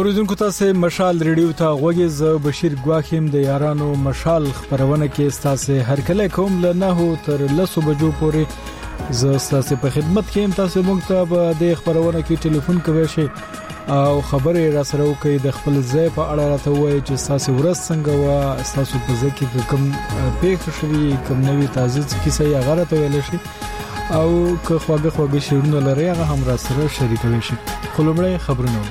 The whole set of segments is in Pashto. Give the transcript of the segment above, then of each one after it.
اوریدونکو تاسو مشال ریډیو ته غوږی ز بشیر ګواخیم د یارانو مشال خبرونه کې تاسو هر کله کوم له 9 تر 10 بجو پورې ز تاسو په خدمت کې تاسو موږ ته د خبرونه کې ټلیفون کوئ شي او خبرې را سره وکړئ د خپل ځای په اړه راته وایي چې تاسو ورځ څنګه و تاسو په ځکه کوم پیښه شوي کوم نوې تازه کیسه یا غلطه ویل شي او که خواږه شیرونه لري هغه هم را سره شریکوي شي. خلومړی خبرونه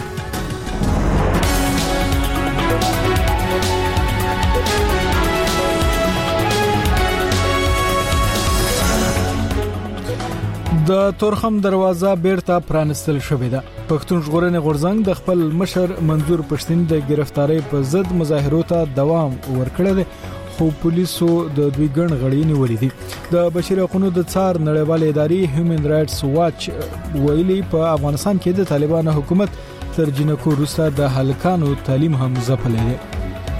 د تورخم دروازه بیرته پرانستل شوې ده. پښتون ژغورنې غورځنګ د خپل مشر منظور پښتين د گرفتاری په ضد مظاهرو ته دوام ورکړل خو پولیسو د دوی ګڼ غړي نیولې دي. د بشري حقوقو د څار نړیوال ادارې هیومن رائټس واچ ویلي په افغانستان کې د طالبانو حکومت تر جنکو روسا د هلکانو تعلیم هم ځپلې ده.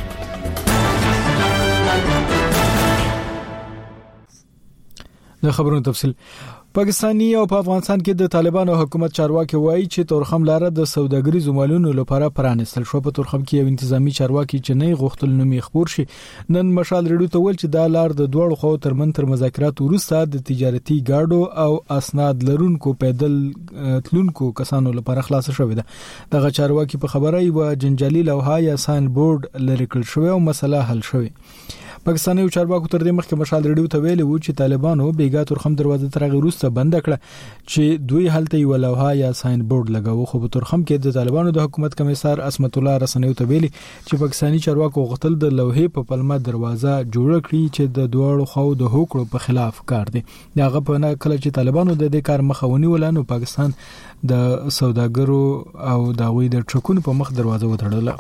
د خبرونو تفصیل پاکستاني او په افغانستان کې د طالبانو حکومت چارواکي وایي چې تورخم لاره د سوداګریزو مالونو لپاره پرانستل شو. په تورخم کې یو انتظامی چارواکي چې نه غوښتل نومي خبر شي نن مشال ریډیو ته ویل چې دا لار د دوړو خو تر مذاکرات وروسته د تجارتي گاډو او اسناد لرونکو پیدل تلونکو کسانو لپاره خلاص شوې ده. دغه چارواکي په خبره یو جنجالي لوحه یا ساين بورډ لري کړل شو او مسله حل شوې. پاکستاني چارواکو تر دې مخکې مشال ریډیو ته ویلي و چې طالبانو بیګا تورخم دروازه تر غوروسته بند کړه چې دوی هلته یو لوحه یا ساين بورډ لګاوه خو په تورخم کې د طالبانو د حکومت کمیسار اسمت الله رسنیو ته ویلي چې پاکستاني چارواکو غوښتل د لوحې په پلمه دروازه جوړ کړي چې د دوړو خو د حقوقو په خلاف کار دی. دغه په نه کله چې طالبانو د دې کار مخاوني ولانو پاکستان د سوداګرو او داوی د ټرکونو په مخ دروازه وتړله.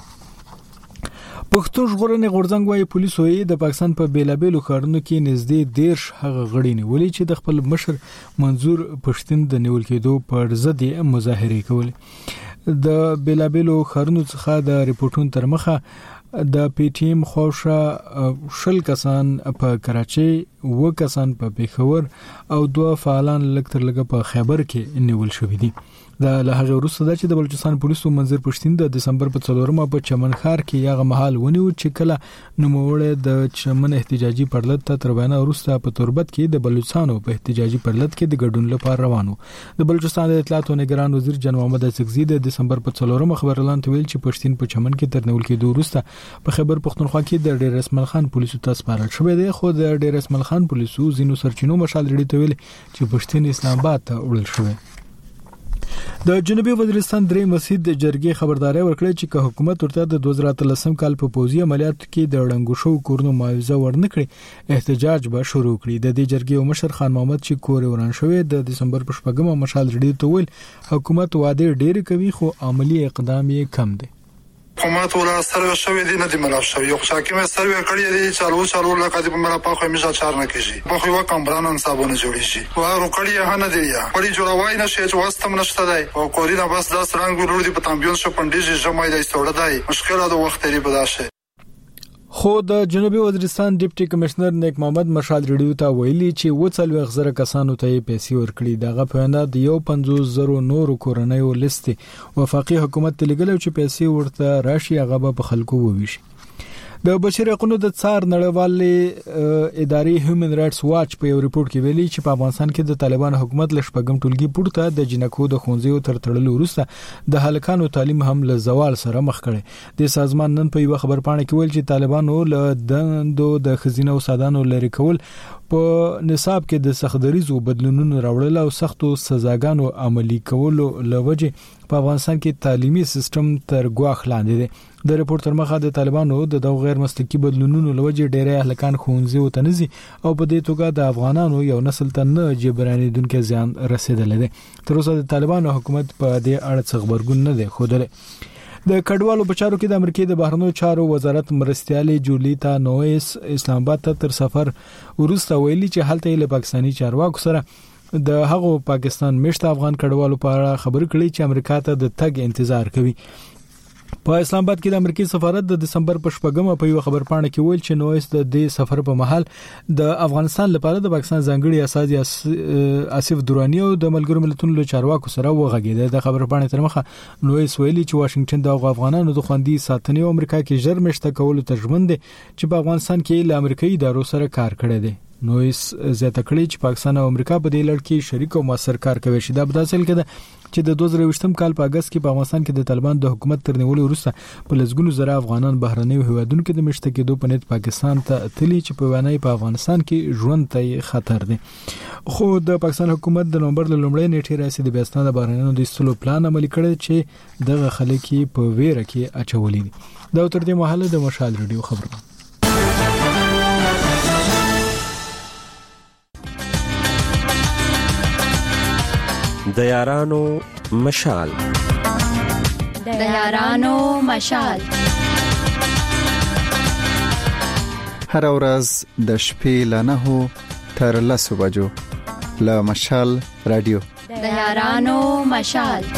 پښتون ژغورنې غورځنګ وايي پولیسو یې د پاکستان په بیلابېلو ښارونو کې نږدې 10 هغه غړي نیولې چې د خپل مشر منظور پښتين د نیول کېدو پر ضد مظاهره کولې. د بیلابېلو ښارونو څخه د ریپورتونو تر مخه د پی ټی ایم خوښه 10 کسان په کراچي 2 کسان په پیښور او 2 فعالان لکتر لګه په خیبر کې نیول شوې دي. د لهغه وروسته چې د بلوچستان پولیسو منظور پښتين د دسمبر په 4مه په چمن ښار کې یغه محل ونیو چې کله نوموړی د چمن احتجاجي پرلط ته تر بیان وروسته په تربت کې د بلوچستانو په احتجاجي پرلط کې د ګډون لپاره روانو. د بلوچستان د اطلاعات او نگران وزیر جناب محمد اسقزي د دسمبر په 4مه خبرلان ته ویل چې پښتين په چمن کې تر نیول کېدو وروسته په خیبر پختونخوا کې د ډیر اسماعیل خان پولیسو ته سپارل شوې ده خو د ډیر اسماعیل خان پولیسو زینو سرچینو مشال ریډیو ته ویل چې پښتين اسلام آباد ته وړل شوې. د جنوبي وزیرستان درې مسجد د جرګې خبرداري ورکړه چې که حکومت ورته د 2013 کال په پوزي عملیاتو کې د وړاندو شو کورونو معاوضه ورنکړي احتجاج به شروع کړي. د دې جرګې مشر خان محمد چې کور وران شوی د دسمبر په 4مه مشال ریډیو ته ویل حکومت وعده ډېر کوي خو عملی اقدام یې کم دی. حکومت ولا سروي شوی دي نه دی ملاب شوی یو حاکم سروي کړی دی چالو لکه د مله په خو میشا چار نه کیږي په خو کمبران انصابونه جوړی شي او روکړی نه دی یا پړي جوړوای نه شي چې واستم نشته دی او کورینا بس دا سرنګ ورور دی په تامبیون شو پندې جمعې دی استوړه دی مشکله د وخت لري بداشه. خو د جنوبي وزیرستان ډیپټي کمشنر نیک محمد مشال ریډیو ته ویلي چې 40,000 کسانو ته پیسې ورکړي. دغه په اند د 50,000 نورو کورنیو لیست وفاقي حکومت تلګلو چې پیسې ورته راشي هغه په خلکو وویشي. د بشري حقوقو د څار نړیوال ادارې هیومن رائټس واچ په یو ریپورت کې ویلي چې په افغانستان کې د طالبانو حکومت لشپګم ټولګي پورته د جنکو د خونځیو تر تړلو وروسته د هلکانو تعلیم هم له زوال سره مخ کړي. د سازمان نن په یو خبر پاڼه کې ویل چې طالبانو له دندو د خزینه او سادانو لري کول په نصاب کې د سختدریزو بدلونونو راوړل او سختو سزاګانو عملی کولو لوجه په افغانستان کې تعلیمي سیستم تر ګواښ لاندې دی. د ریپورت تر مخه د طالبانو د غیر مسلکي بدلونونو لوجه ډېری اهلکان خونځي او تنزي او په دې توګه د افغانانو یو نسل ته نه جبراني دونکو زیان رسیدلی دی. تر اوسه د طالبانو حکومت په دې اړه څه خبرګون نه دی خوده. د کډوالو بچارو کې د امریکای د بهرنیو چارو وزارت مرستيالي جولیتا نویس اسلام آباد ته تر سفر ورسته ویلي چې هلته له پاکستاني چارواکو سره د هغو پاکستان مشت افغان کډوالو په اړه خبرې کړې چې امریکا ته د تګ انتظار کوي. په اسلام آباد کې د امریکای سفارت د دسمبر په 8مه په یو خبر پاڼه کې ویل چې نویس د دې سفر په محل د افغانستان لپاره د پاکستان ځانګړي اساسي آصف درانی او د ملګرو ملتونو له چارواکو سره وغږیده. د خبر پاڼې تر مخه نویس ویلي چې واشنگټن د افغانانو د خوندي ساتنې او امریکا کې ژر مشته کولو ته ژمن دي چې په افغانستان کې له امریکایي ادارو سره کار کړی دی. نویس زیاته کړی چې پاکستان او امریکا په دې لړ کې شریک او موثر کار کوي. شي دا په داسې حال کې ده چې د 2023م کال په اگست کې په افغانستان کې د طالبان د حکومت تر نیولو وروسته په لږګونو زره افغانان بهرنیو هیوادونو کې د مشته کېدو په نیت پاکستان ته تللی چې په وانه په افغانستان کې ژوند ته خطر دی. خو د پاکستان حکومت د نومبر له لومړۍ نیټې راځي د بهستان د بهرنیو د استلو پلان عملي کړی چې دغه خلک په ویره کې اچولي دي. دا تر دې مهاله د مشال ریډیو خبرونه. د یارانو مشال هر ورځ د شپې له 9 تر 10 بجو له مشال رادیو د یارانو مشال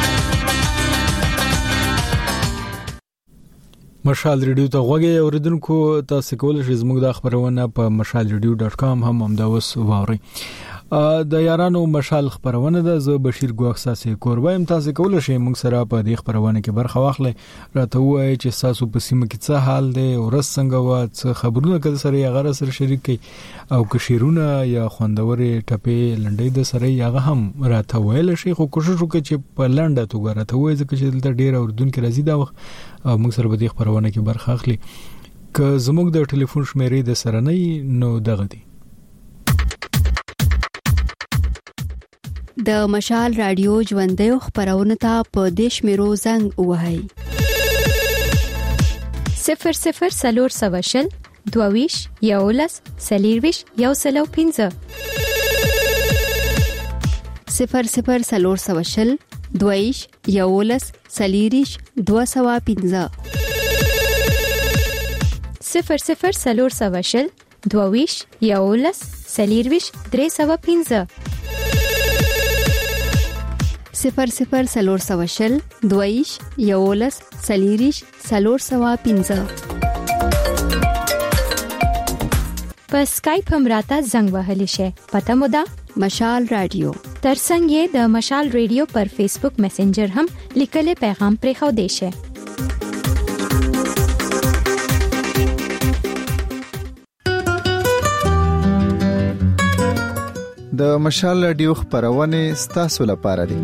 مشال ریډیو ته غوږی اوریدونکو تاسو کولای شئ زموږ د خبرونه په mashalradio.com هم دا وس واورئ. د یارانو مشال خبرونه ده. زه بشیر ګوښاسي کوربایم. تاسو کولای شئ موږ سره په دې خبرونه کې برخه واخلئ. راته وایي چې تاسو په سیمه کې څه حال دی او رس څنګه و څه خبرونه کړي سره یا غره سره شریک کړي او کشیرونه یا خوندورې ټپې لنډې د سره یا هم راته وایي شي. خو کوشش وکړئ چې په لنډه توګه راته وایي ځکه چې دلته ډیر اوردونکو راځي دا وخت موږ سره په دې خبرونه کې برخه اخلي. که زموږ د ټلیفون شمیرې د سره نه نو دغه دی د مشال رادیو ژوندۍ خبرونه ته په دیش میرو زنګ وهاي 00 سلور سواشل دوویش یولس سلیرویش یوسلو 15 00 سلور سواشل دوویش یولس سلیریش 215 00 سلور سواشل دوویش یولس سلیرویش 315 00 سلور سواشل دویش یولس سلیریش سلور سوا 15 په اسکایپ هم راته زنګ وهلی شي. پته مو ده مشال رادیو. ترڅنګ یې د مشال رادیو پر فیسبوک میسنجر هم لیکل پیغام پرې خو دی شي. د مشال رادیو خبرونه ستاسو لپاره دي.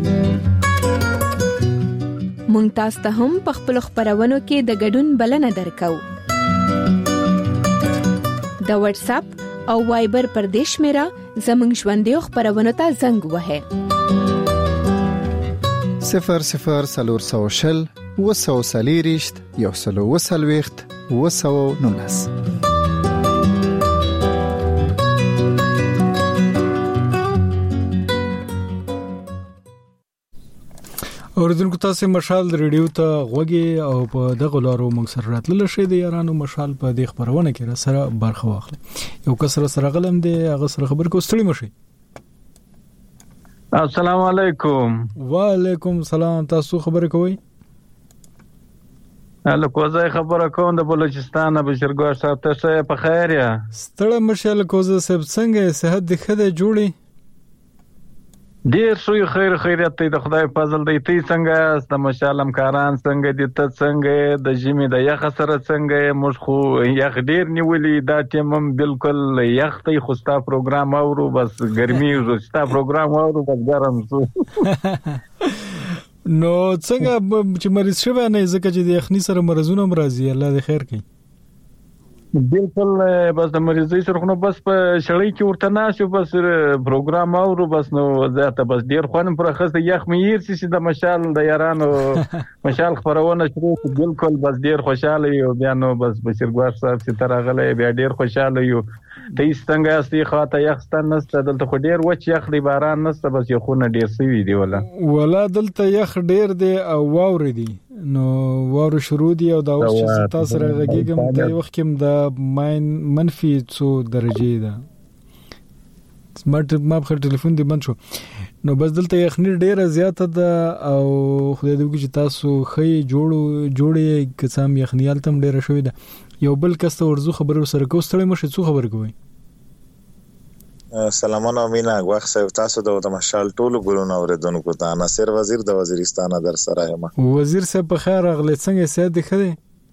مونږ تاسو ته هم په خپل خبرونو کې د ګډون بلنه درکو. د واتس اپ او وایبر پر دیش میرا زمنګ ژوندۍ خبرونه ته زنګ وهه 00 سلور سوشل وسو سلیریشت یوسلو وسلويخت وسو نونس. اوریدونکو تاسو مشال ریډیو ته غوږی او په دغه لارو موږ سره راتلل شي. د یارانو مشال په دې خبرونه کې را سره برخه واخلي. یو کس سره غلم دی هغه سره خبر کو ستړي مشي. السلام علیکم. وعلیکم السلام. تاسو خبر کوئ؟ هله کوزه خبره کوم د بلوچستان بشرګوار صاحب ته په خیر یا ستړي مشال کوزه صاحب څنګه صحت د خده جوړي؟ ډیر شوی خیریت د خدای فضل دی. تی څنګه د مشالم کاران څنګه دي ته څنګه د جمی د یخ سره څنګه موږ خو یخ ډیر نیولې دا ټیم بالکل یخ ته خوستا پروګرام اورو بس ګرمي خوستا پروګرام اورو بس ګرم شو. نو څنګه چې مریض شوی نه ځکه چې د یخني سره مرزونه مرضی الله دې خیر کړي. بالکل بس د مریضۍ سره خو بس په شړۍ کې ورته ناشو بس پروګرام اورو بس نو زیاته بس ډیر خوانم پر خسته یخ میر سي د مشال د یارانو مشال خبرونه شروع بالکل بس ډیر خوشاله یو بیا نو بس بشرګوار صاحب چې ترغله بیا ډیر خوشاله یو. د څنګه استي خاطه یخستان نسته دلته خو ډیر وچ یخ دی باران نسته بس یو خونه ډیر سوي دی ولا دلته یخ ډیر دی او واور دی نو واور شروع دی او دا اوس چې تاسو سره غږیږم د وخت کې د منفي 2 درجه ده. سمارټ ما په ټلیفون دی بند شو. نو بس دلته یخنی ډیره زیاته ده او خدای دې وکړي چې تاسو خې جوړې قسم یخنیال تم ډیره شوې ده. یو بل کس ته ورزو خبرو سره کوستړې مشه څو خبر کوي. سلامونه مینا غوښ صاحب تاسو د مشال ټولو ګورونو اوریدونکو ته ناصر وزیر د وزیرستان در سره یم. وزیر صاحب په خیر راغلی څنګه سیادت دی خدای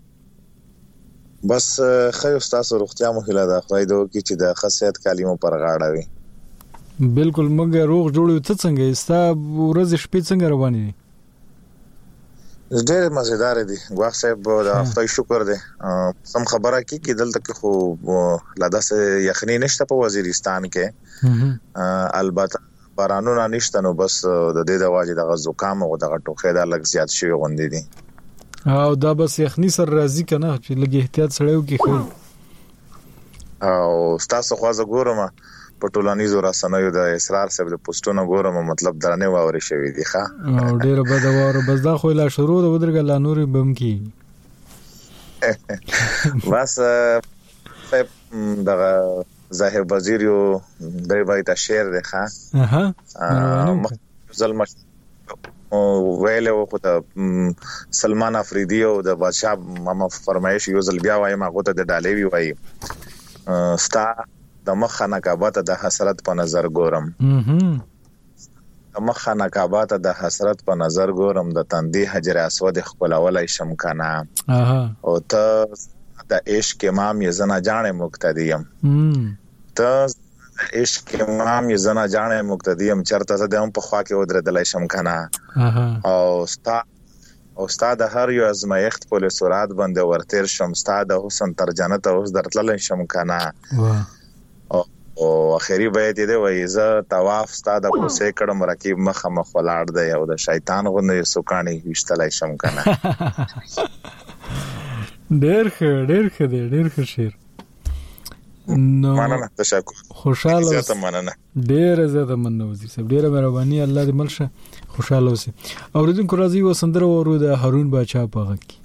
بس خیر تاسو روغتیا مو هیله ده خدای دې وکړي چې د خاصیت کلمو پر غاړه وي. بالکل موږ روغ جوړو ته څنګه ستا ورځ شپې څنګه روانې دي. ډېر مزیدار دي غوښ صاحب د خدای شکر دی. سم خبره کی دلته کې خو لداسه یخنی نشته په وزیرستان کې البته بارانونه نشته نو بس د دې د واجب د زکام او د ټوخې د لږ زیات شوی غوندې دي او دا بس یخنی سره راځي کنه چې لږ احتیاط سره وکړي خو او تاسو خو ګورم په ټولنیزو رسنیو د اسرار صاحب د پوسټونو ګورم مطلب درنه واوري شوی دی ښا او ډیر بد واره بس دا خو لا شروع د ودرګ لا نور بم کی بس دغه ظاهر وزیر یو دای بایته شعر دی ښا ظلم ویله خو ته سلمان افریدی او د بادشاہ ماما فرمایش یو ځل بیا وایم هغه ته د ډالې وی ستا د مخه نقابات د حسرت په نظر ګورم د مخه نقابات د حسرت په نظر ګورم د تندې حجر اسود خپلولای شم کنه او ته د عشق امام یې زنه جانې مقتدیم ته عشق امام یې زنه جانې مقتدیم چرته زه هم په خوا کې ودرېدلای شم کنه او استاد هر یو ازمایښت په سرعت باندې ورتیر شم استاد حسن تر جنت اوس درتلل شم کنه او اخیری بیت دی وای زه طواف ستاده کوسه کړم رقیب مخه مخ ولاړ دی او د شیطان غوندې سوکانی وشتلای شم کنه ډېر ښه شعر نو مننه تشکر خوشاله زیاته مننه ډېر زیاته مننه وزیر صاحب ډېر مهرباني الله دې ملشه خوشاله اوسئ اوریدونکو راځي و سندره ورو د هارون باچا په غږ کې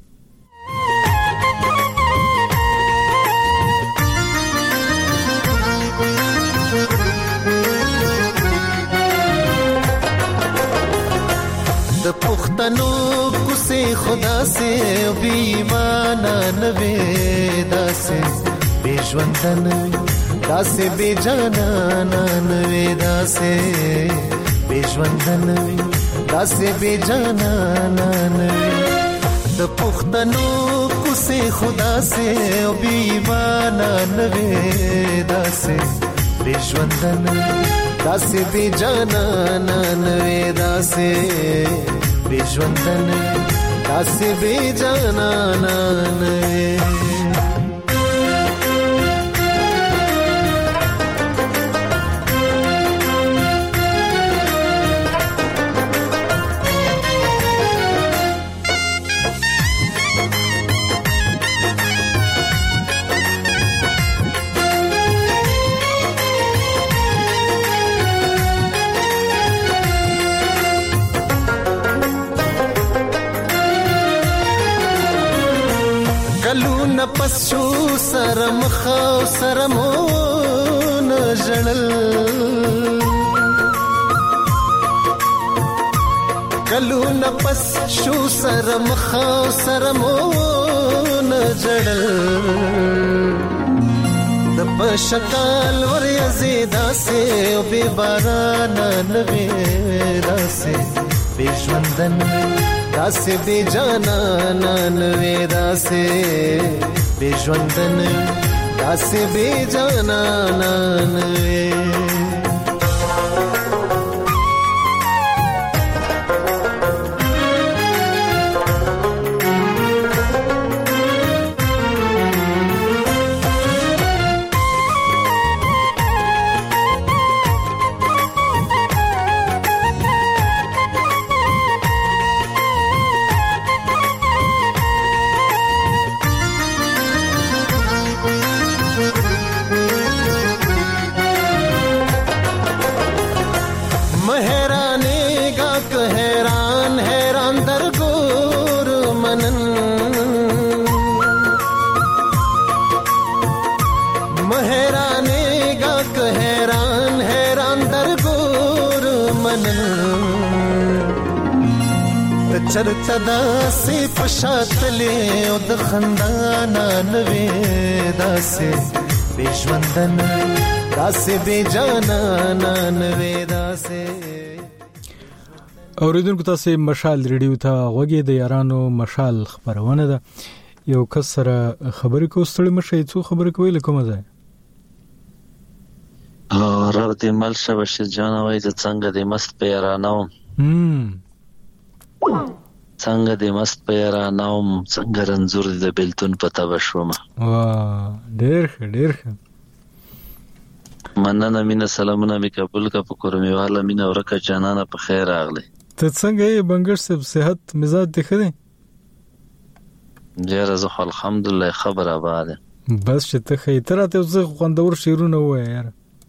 د پښتنو کوسه خدا سے بی ایمان نه وې داسې بے ژوندن داسې بے جانان نه وې داسې بے ژوندن داسې بے جانان نه د پښتنو کوسه خدا سے بی ایمان نه وې داسې بے ژوندن داسې بے جانان نه وې داسې بے ژوندن داسې بے جانان نه پس شو سرم خو سرمون جړل کلو نفس شو سرم خو سرمون جړل د پشکال ور یزیدا سے او به باران نوي داسه به ژوندن داسه به جانان نوي داسه به ژوندن داسه به جانان نوي मन چرته داسې پشاتلې او د خندانا نوې داسې بې ژوندن داسې بې جانانا نوې داسې. اوریدونکو تاسو مشال ریډیو ته غوږی د یارانو مشال خبرونه ده. یو کس سره خبرې کوستړې مشه څو خبرې کوي لکه مزه رب دې مل شه بشیر جان وای د څنګه دې مست په یارانو څنګه دې مست په یارانو څنګه رنځور دې د بلتون پتا بشوم. وا ډېر ښه مننه مینا سلامونه می قبول کا په کورمیواله مینا ورکه جانانه په خیر راغلی. ته څنګه یې بنګش صاحب صحت مزاج دې خدي؟ جره زه الحمدلله خبر آباد. بس چې ته خې تر ته زه خوندور شیرونه وای یار.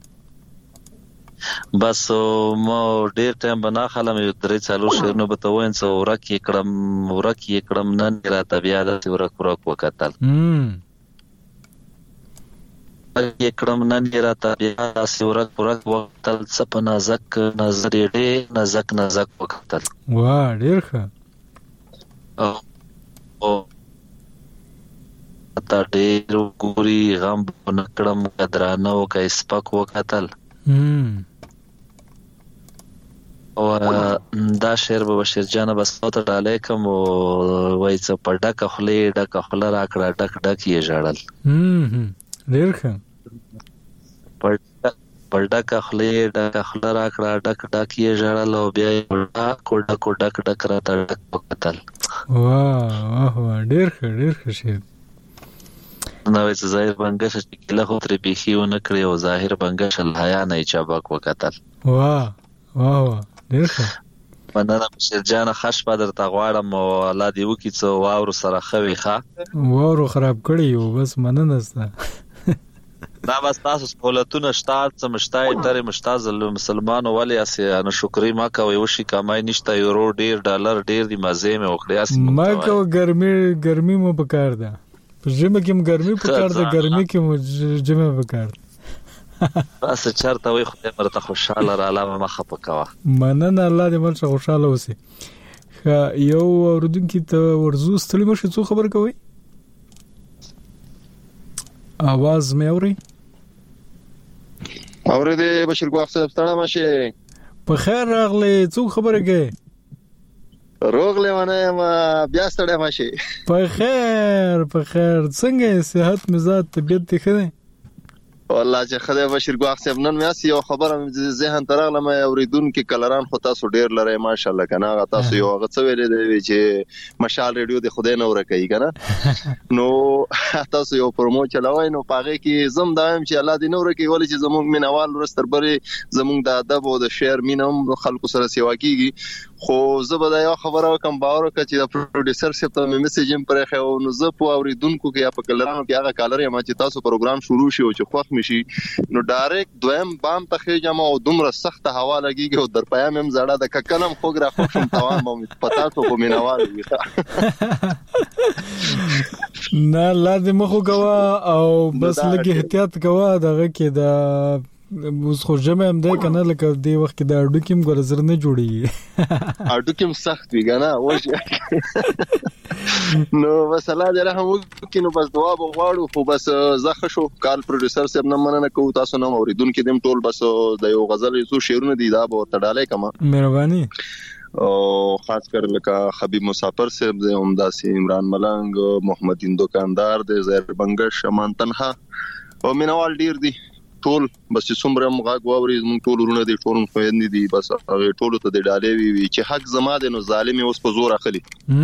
بس ما ډیر ټایم بنا خلم یو درې څلور شیرونه به ته واین څو ورکی کړم نن راته بیا د ورک وکتل یکړم نن راته بیا ورک وکتل څه نازک نظر دې نازک وکتل. وا ډیر ښه او تا ډیر ګوري غم نکړم قدرانه او کای سپک وکتل. او دا شعر به بشیر جان بس ته ډالې کوم وای څه پډک خله راکړه ډک یې ژړل. ډیر ښه پډک خله راکړه ډک یې ژړل او بیا کو ډک راته ډک وکتل. واه ډیر ښه شعر. نو چې ظاهر بنګش چې کله خو تر پیخیو نه کړی او ظاهر بنګش الحیا نه چابک وکتل. واه ډیر ښه. مننه بشیر جان خش په درته غواړم او الله دې وکړي څو واورو سره خوي ښه واورو خراب کړی یو بس مننه ستا دا بس تاسو سہولتونه شته سمشتای تر مشتاز مسلمانو ولی اسه انا شکرې ما کوي وشي کمای نشته یورو ډیر ډالر ډیر دی مزه مې وکړی اس ما کو ګرمي مو پکار ده په ژمه کې ګرمي پکار ده ګرمي کې مو جمع پکار بس چرته وي خدای مرته خوشاله را علاوه مخه پکوا. مننه الله دې مل خوشاله اوسې. یو اوردونکو ته ورزو ستړي مشه څو خبر کوي आवाज مې اوري دې بشیر ګواخ صاحب ستړي مشه په خیر راغله څو خبره کوي روغله ونه ما بیا ستړي مشه په خیر څنګه صحت مزاج طبيعت ته ښه والله چې خدای بشیر ګواخ صاحب نن مې یو خبره ذهن ترغله مې اوریدونکو کلران خو تاسو ډیر لري ماشاءالله کنه تاسو یو هغه څه ویلې دی چې مشال ریډیو د خدای نور کوي کنه نو تاسو یو پرومو چلوي نو پاغه کې زم دایم چې الله دې نور کوي ولې چې زموږ مینوال ورستربري زموږ د ادب او د شعر مینم خلکو سره سیوا کیږي خو زه به دا یو خبره کوم باور وکړم چې د پروډوسر صاحب ته مې میسج هم پرې خو نو زه په اوریدونکو کې یا په کلرانو کې هغه کالر یم چې تاسو پروګرام شروع شي او چې خوښ شي نو ډایرکټ دویم بام ته خېجم او دومره سخت هوا لګيږي او در پیام هم زړه د ککلم خوګرا خوشم توان مو پتا ته په مینوال وي نه لازم مخو کوا او بس لګي احتیاط کوا دغه کې دا اوس خو جمع هم دی کنه لکه دی وخت کې د اډو کېم ګرزر نه جوړي اډو کېم سخت وی کنه وځي نو وسلا دې رحم وکړي نو بس دعا وغواړو خو بس زخه شو کال پروډوسر صاحب نه مننه کوو تاسو نه اوریدونکو دیم ټول بس د یو غزل یو شعرونه دی دا به ورته ډالې کما مهرباني او خاص کر لکه حبیب مسافر صاحب د عمداسي عمران ملنګ محمد دکاندار د زهر بنگش شمان تنها او مینوال ډیر دی ټول بس څومره مغاګ واوري مونږ ټول ورونه دي ټول خويندې دي بس هغه ټول ته د ډالې وی چې حق زما د نو ظالم اوس په زور اخلي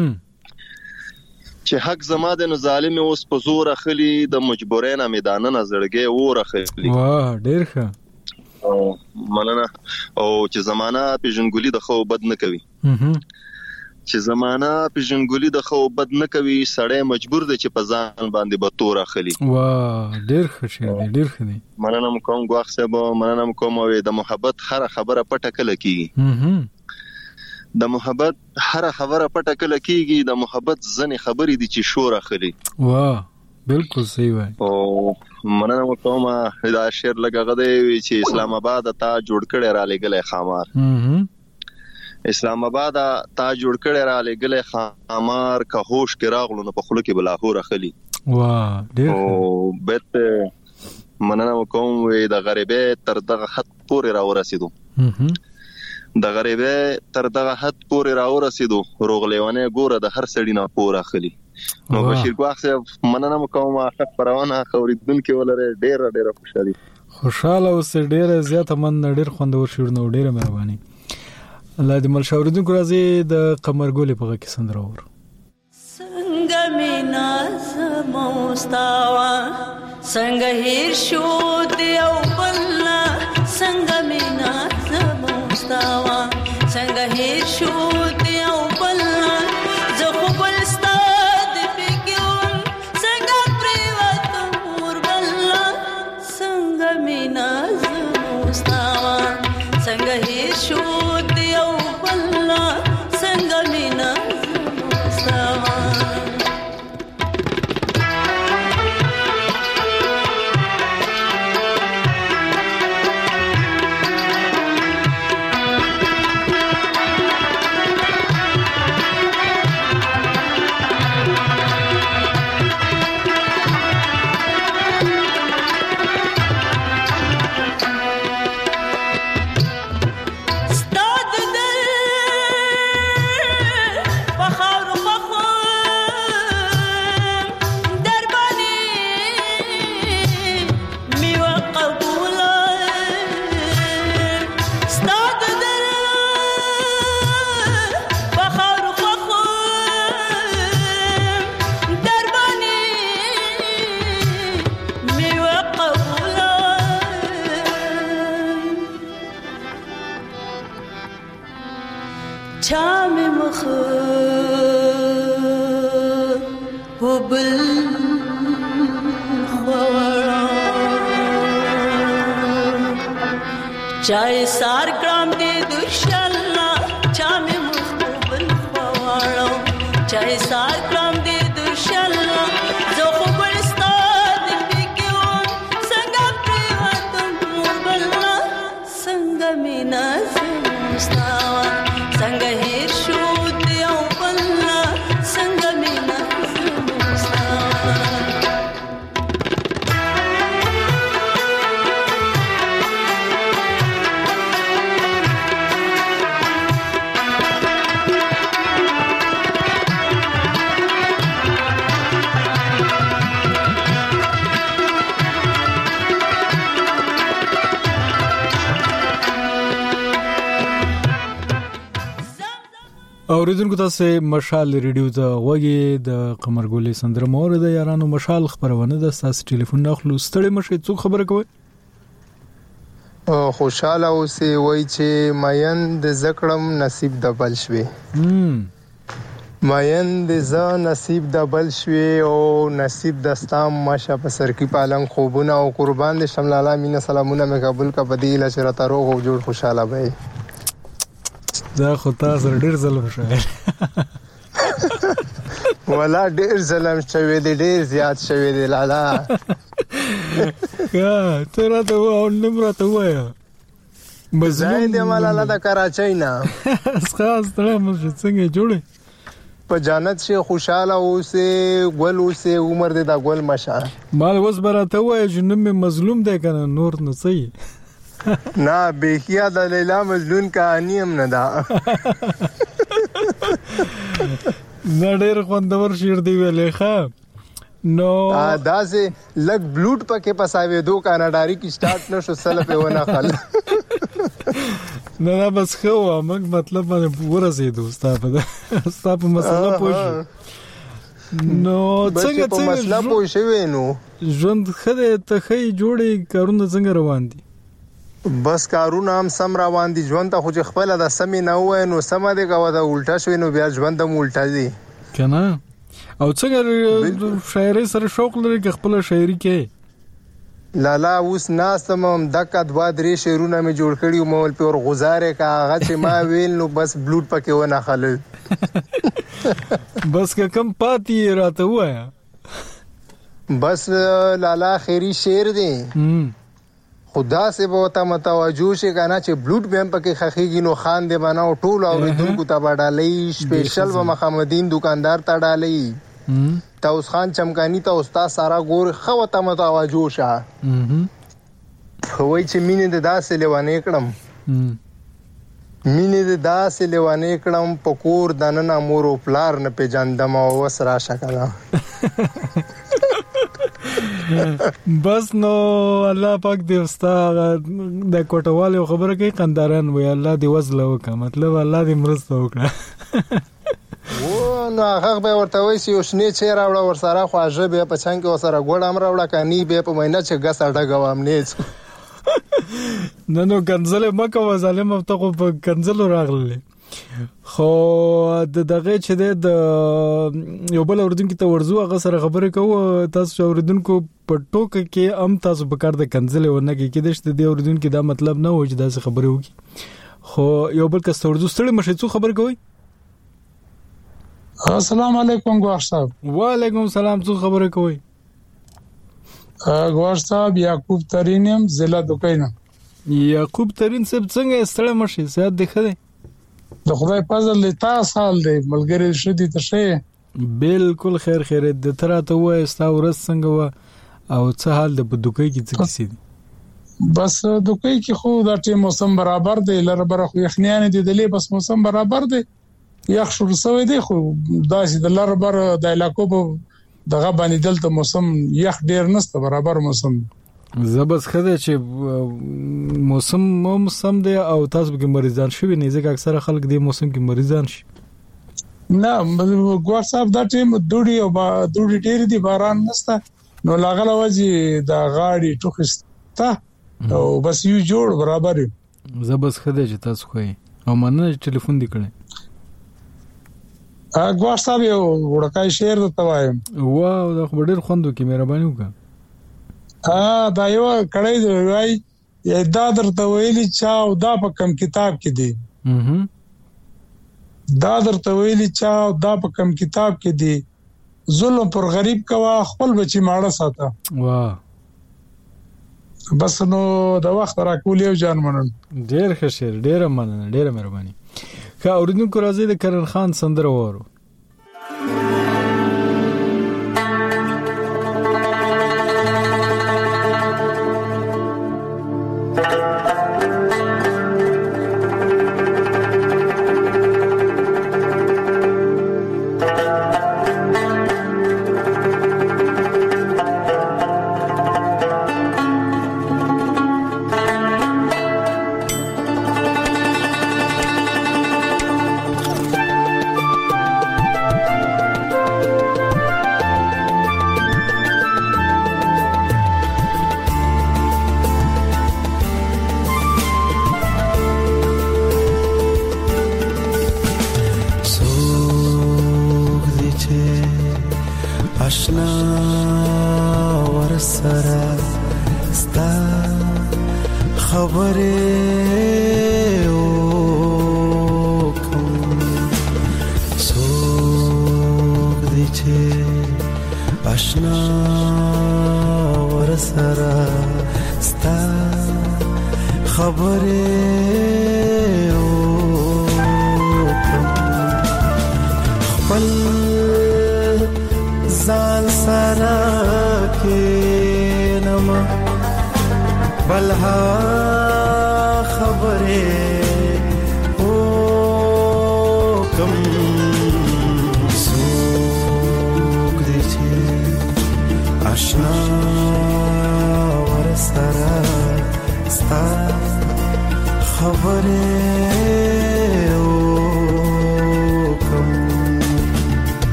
چې حق زما د نو ظالم اوس په زور اخلي د مجبورین میدان نه زړګي اور اخلي واه ډیر ښه او مننه او چې زمانہ پیژنګولي د خو بد نه کوي چې زمانہ پیژنګولي د خو بد نه کوي سړی مجبور دی چې په ځان باندې به تور اخلي واه ډیر ښه ډیر ښه دی مننه کوم ګواخ صاحب مننه کوم د محبت هر خبره پټه کله کیږي د محبت هر خبره پټه کله کیږي د محبت ځنې خبرې دي چې شور اخلي واه بالکل صحیح وای او مننه کوم دا شعر لګا غدې چې اسلام آباد ته جوړ کړي را لګلې خامار اسلام آباد تا جوړ کړی را لګلې خامار که هوش کې راغلو نو په خلو کې بلاهور اخلي واه ډېر او بیت مننه کوم وي د غریبې تر دغه خط پورې را ورسېدو د غریبې تر دغه حد پورې را ورسېدو روغلیونه ګوره د هر سړی نه پور اخلي نو بشیر ګواخ صاحب مننه کوم اخر پروانه خوریدونکو ولره ډېر خوشاله او ډېر زیات من ډېر خوندور شو نو ډېر مهرباني الله دې مل شاوریدونکو راځي د قمرګولې په کې سندرور څنګه مینا سموستاوا څنګه هیر شو دی او بلنا څنګه مینا سموستاوا څنګه هیر شو دی او بلنا زه خو بلستا د پګون څنګه پریوت مور بلنا څنګه مینا سموستاوا څنګه هیر شو دی او بلنا څنګه مینا سموستاوا چای سار کرام دې درشلنا چا مې مخبل خواړو چای سار کرام دې درشلنا زه خو ورستا دې پکون څنګه پریوتم بلنا څنګه مینا سمستاوا څنګه هیر شو دې او بلنا څنګه مینا سمستاوا اوریدونکو تاسو مشال ریډیو ته وګورئ د قمرګولې سندره مور د یارانو مشال خبرونه د تاسو ټلیفون ناخلو ستړي مشه څوک خبره کوي خوشاله اوسې وای چې ماین د زکړم نصیب د بل شوي ماین د ز نصیب د بل شوي او نصیب دستام ماشه په سر کې پالنګ خوبونه او قربان دې شملاله مینه سلامونه مې قبول کا بدیله شرط روغ او جوړ خوشاله وای دا خو تاسو ډیر ظلم شوی ولا ډیر ظلم شوی دی ډیر زیات شوی دی لالا یا تر ته و نمرته وای مزاید دی مالا د کراچۍ نه خاص تر مې څنګه جوړه په جنت شي خوشاله اوسه ګل اوسه عمر دې دا ګل مشه مال وس براته وای جنم مظلوم دی کنه نور نه صحیح نا بیخیا د لیلا مجنون کہانی هم نه دا نړیر خوندور شیر دی ویلې ښا نو دا سه لګ بلوټ پکې پساوي دو کاناډاری کی سٹارټ نشو سل په ونه خل نه بس خو موږ مطلب باندې ورسېدو ستاسو په مسله پوښ نو څنګه مسله پوښ وینو ژوند خدای ته خې جوړي کارونه څنګه روان دي بس کارونه هم سم روان دي ژوند ته خو خپل د سمې نه وای نو سم دې غوا د الټا شوی نو بیا ژوند هم الټا دي کنه او څنګه شاعري سره شوق لري چې خپل شاعري کې لالا اوس ناستم دکا دوا درې شعرونه مې جوړ کړي مول په اور غزارې کا هغه چې ما ویل نو بس بلوټ پکې ونه خلل بس که کم پاتې راته وایا بس لالا خیری شعر دی خدا سے بہت متوجہ شي کنه چې بلوټ بیم پکې خخيږي نو خان دې بناو ټول اوریدونکو ته وډالې سپیشل و محمدین دکاندار ته ډالې تاوس خان چمکانی ته استاد سارا ګور خو ته متوجہ شه خوای چې مینه د داسې لیوانې کړم مینه د داسې لیوانې کړم پکور دنه مور او پلار نه پیجاندم او وسرا شکلا بس نو الله پاک دې استاد د کوټوالو خبره کوي قنداران وي الله دې وزله وکړه مطلب الله دې مرسته وکړه و نو هغه به ورته وایي چې اوسنی چې راوړه ورسره خواجه به په څنګه کې وسره ګوړم راوړه کانی به په مینه چې غس اډګوام نه نو کنزل مکه و ظالم ته په کنزل راغله خو دغه چې د یو بل اوردونکو ته ورزو هغه سره خبرې کوو تاسو اوردونکو په ټوکه کې ام تاسو په کار د کنزل ونه کې کېدش د اوردونکو دا مطلب نه و چې دا خبرې وکي خو یو بل کس ورزو ستړي مشه څو خبر کوي السلام علیکم ګوښ صاحب وعلیکم السلام څو خبرې کوي ګوښ صاحب یعقوب ترینم ضلع دوکینه یعقوب ترین صاحب څنګه ستړي مشه سات دخه د خدای فضل تا سال دی ملګری شدي ته شه بالکل خیر د تراته وای ستا ورځ څنګه و او څه حال د بدوکۍ کې څه کیسې دي بس دوکۍ کې خو دا ټیم موسم برابر دی لره بره خو یخنیان دي دلې بس موسم برابر دی یخ شروع شوی دی خو داسې د لره بره د علاقو په دغه باندې دلته موسم یخ ډیر نسته برابر موسم زبس خده چې موسم دی او تاسو به مریضان شوي نه ځکه اکثره خلک د موسم کې مریضان شي نه ګوښ صاحب دا ټیم دوړي ډیر دي باران نسته نو لاغله وځي دا غاړي ټوخسته او بس یو جوړ برابر زبس خده چې تاسو کوی او مننه ټلیفون دی کړی ګوښ صاحب یو وړکای شعر ته وایم واو دا خو ډیر خوندو کې مهرباني وکړه دا یو کړی دی وای دا درته ویلي چا او دا په کم کتاب کې دی دا درته ویلي چا او دا په کم کتاب کې دی ظلم پر غریب کوا خپل بچی ماړه ساته واه بس نو دا وخت را کول یو جان منن ډیر ښه شعر ډیر مننه ډیر مهرباني که اوریدونکو راځي د کرن خان سندره وورو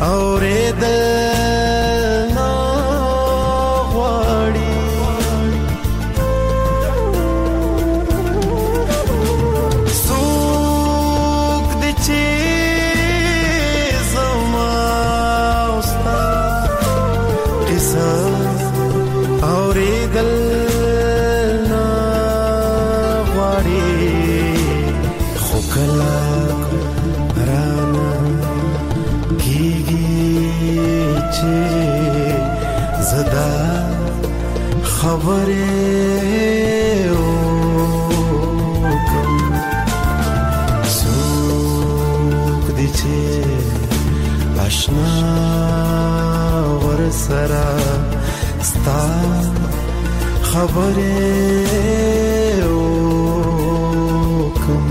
اورېدل نه غواړي څوک دې چې زما او ستا کیسه اورېدل نه غواړي خو کله زدا خبره وکم څوک دې چې آشنا ورسره ستا خبره وکم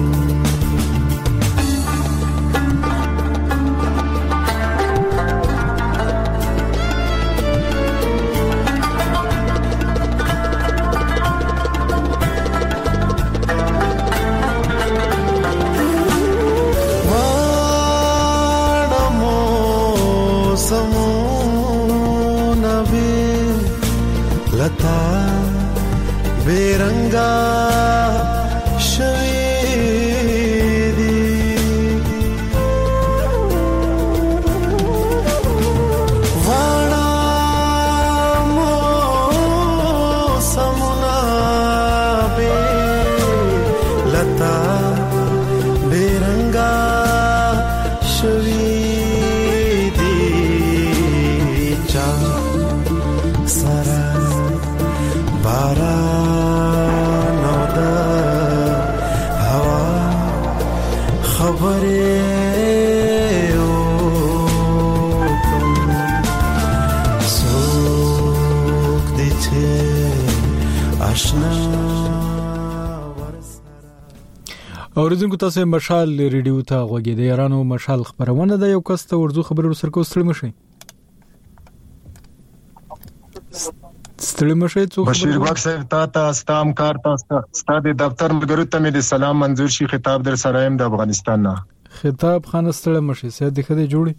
لتا بیرنگا شویدی وانا موسمنا بی لتا بیرنگا شویدی چا سرا باران او د هوا خبره وکم څوک دې چې آشنا اوریدونکو تاسو مشال ریډیو ته غوږی د یارانو مشال خبرونه د یو کس ته ورزو خبرو سره کوستل مشي ستړي مشه څو بشیر باغ صاحب تا استام کار تا استاد دفتر مګرو ته مې د سلام منظور شي خطاب در سرایم د افغانستان نه خطاب خان ستړي مشه سې د خدای جوړي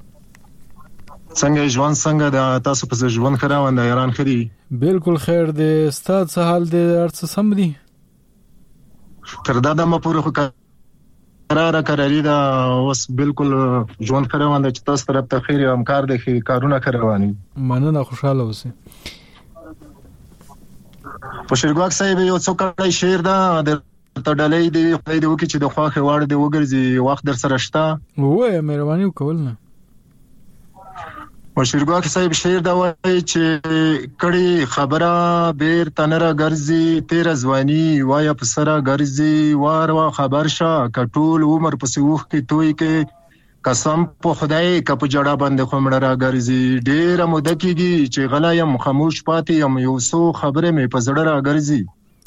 څنګه ژوند څنګه د تاسو په ژوند خراوند ایران خري بالکل خیر دی استاد څه حال دی ارڅ سم دی تر دا د مپورې خو قراری دا اوس بالکل ژوند خراوند چې تاسو طرف ته خیر او امکار دي کارونه کروانی مننه خوشاله اوسئ بشیرګواک صاحب یو څو کړی شعر دا د تډلې دی خدای دې وکړي چې د خواخې واړ دی وګرځي وخت در سره شته وای مهرباني وکول نه بشیرګواک صاحب شعر دا وایي چې کړي خبره بیر تنره ګرځي تیر ځواني وایا په سره ګرځي واروا خبر شه کټول عمر په سوخ کې توي کې قسم په خدای کپ جړه باندې خمړه را ګرځي ډېر مده کېږي چې غلا یم خاموش پاتې یم یو څو خبره مې په زړه را ګرځي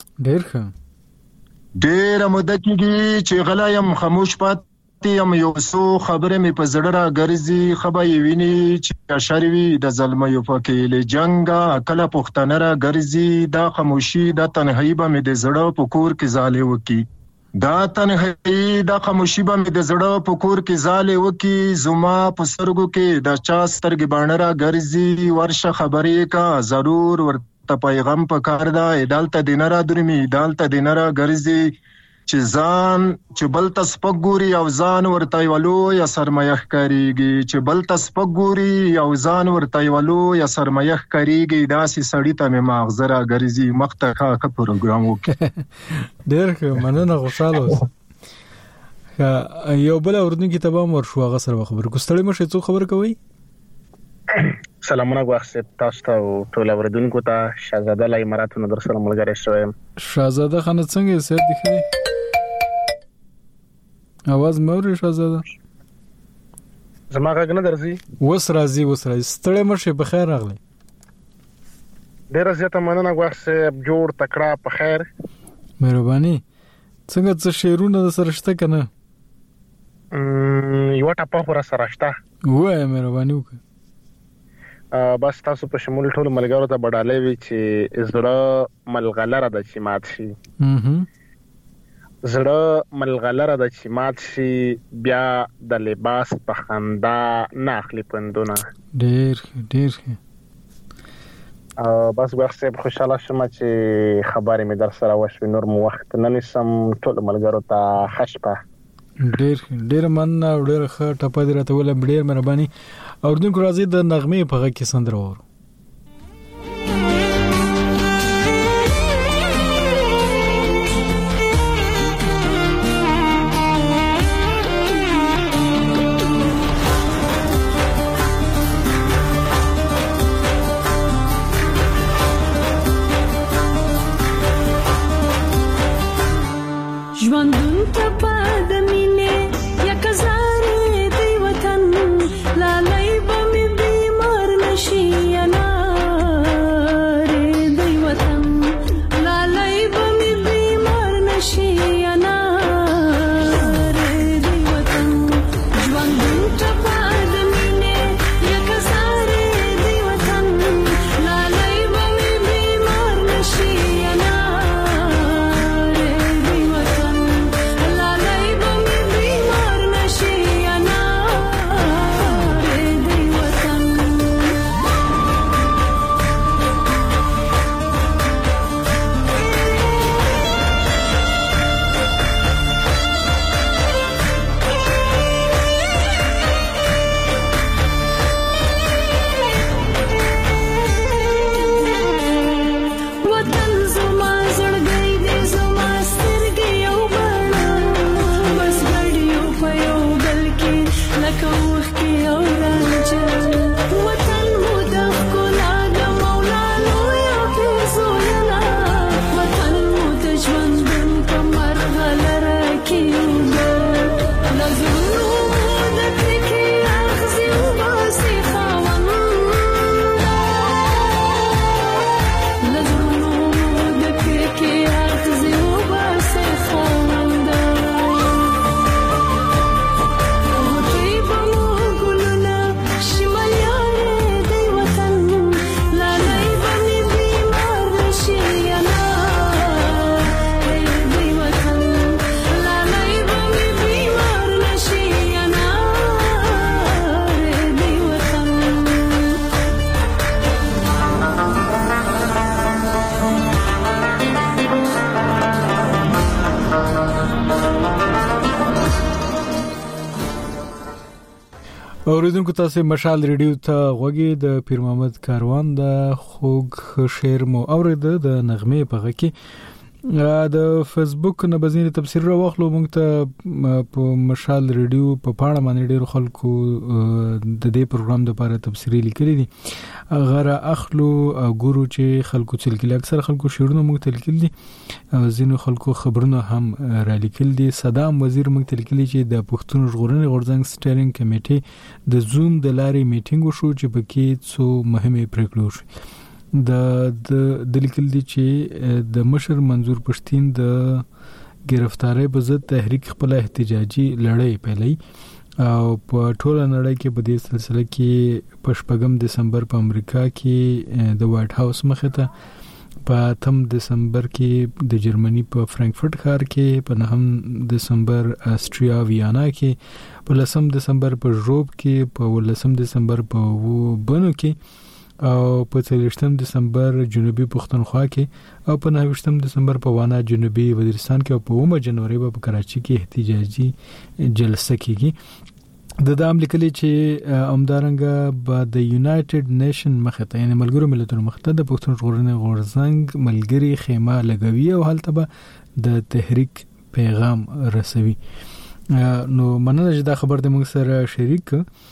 ډېر مده کېږي چې غلا یم خاموش پاتې یم یو څو خبره مې په زړه را ګرځي خبر یې ویني چې شروي د ظلميو پکې له جنگا کله پښتنه را ګرځي دا خاموشي د تنهایی به مې د زړه په کور کې زاله وکي دا تنهایی دا خاموشي به مې د زړه په کور کې زاله وکي زما په سترګو کې د چا سترګې باندې را ګرځي ورشه خبرې کا ضرور ورته پیغام پکار دا دالته دینرا درمي دالته دینرا ګرځي چې ځان چې بل تسپک ګوري او ځان ورته ولو یا سرمایه ښکاریږي چې بل تسپک ګوري او ځان ورته ولو یا سرمایه ښکاریږي داسې سړی ته مې ماغزه را ګرځي مخته کا پروګرام وکړي ډېر مننه خوشاله اوسه یو بل اوردونکو ته به ورشو هغه سره خبر کوستړی مشه څو خبر کوي سلامونه غواړم تاسو ته ټول اوردونکو ته شاهزاده لا اماراتو نظر سره ملګری شوم شاهزاده خان څنګه سید دی خې اواز موري شاهزاده زما غږ نه درځي وس راځي ستړی مشه په خیر راغلی ډیر زیاته مننه غواړم جوړ تکړه په خیر مهرباني څنګه څه شیرونه سره شته کنه یو ټاپه خورا سره شته وای مهرباني وکړه بس تاسو په شمول ټول ملګرو ته بډالې وی چې زړه ملغلره د چې مات شي زړه ملغلره د چمات شي بیا د لباس په خندا ناخلی پندونه. ډیر بس وخت خوشاله شوم چې خبرې مې در سره وشوي. نور مو وخت نه نیسم. ټول ملګرو ته خشپه. ډیر مننه او ډیر ښه ټپه دې راته ویله. ډیر مهرباني. اوردونکو راځي د نغمې په غږ کې سندره وورو. ژوندون ته پد مینه یک زاره دی وطن لالای بمی بیمار نشی انار دی وطن لالای بمی بیمار نشی انار دی وطن ژوندون ته پد مینه یک زاره دی وطن لالای بمی بیمار نشی انار دی وطن لالای بمی بیمار نشی انار دی وطن. وطن زما زړګی دی زما سترګې یو بڼه بس ګډیو په یو بل کې لکه اوښکې او رانجه. وطن مو د ښکلا د مولا لویه پیزویله وطن مو د ژوندون په مرغلره کې اوبه له زړونو د تکې اخذې وباسي خاونده له زړونو د تکې اخذې وباسي خاونده. غوټۍ به مو ګلونه شمالیانې دی وطن لالۍ به مې بیمار نشي انار دی وطن لالۍ به مې بیمار نشي انار دی وطن. اوریدونکو تاسو مشال ریډیو ته غوږی د پیر محمد کاروان د خوږ شعر مو اورید د نغمې په غږ کې. د فیسبوک نه بزنی تفسیر راوخلو مونږ ته په مشال ریډیو په پاڼه باندې ډیرو خلکو د دې پروګرام لپاره تفسیری لیکلي دي. غره اخلو ګورو چې خلکو تلکل اکثر خلکو شعرونه مونږ تلکل دي. زینو خلکو خبرونه هم را لیکل دي. صدام وزیر مونږ تلکلی چې د پښتون ژغورنې غورځنګ سټیرینګ کمیټې د زوم د لارې میټینګ وشو چې پکې څو مهمه پریکړې وشو. د لیکل دي چې د مشر منظور پښتين د گرفتاری په ضد تحریک خپل احتجاجي لړۍ پیلې او په ټوله نړۍ کې په دې سلسله کې په 8 دسمبر په امریکا کې د وایټ هاوس مخه ته، په 8 دسمبر کې د جرمني په فرانکفورت ښار کې، په 9 دسمبر استریا ویانا کې، په 10 دسمبر په روب کې، په 10 دسمبر په بنو کې او په 30 دسمبر جنوبي پښتونخوا کې او په 29 دسمبر په وانا جنوبي وزیرستان کې او په 1 جنوري په کراچي کې احتجاجي جلسه کیږي. د دام لیکلي چې امدارنګه به د یونایټډ نیشن مخه ته یعنی ملګرو ملتونو مخه ته د پښتون ژغورنې غورځنګ ملګری خیمه لګوي او هلته به د تحریک پیغام رسوي. نو مننه چې دا خبر د موږ سره شریک.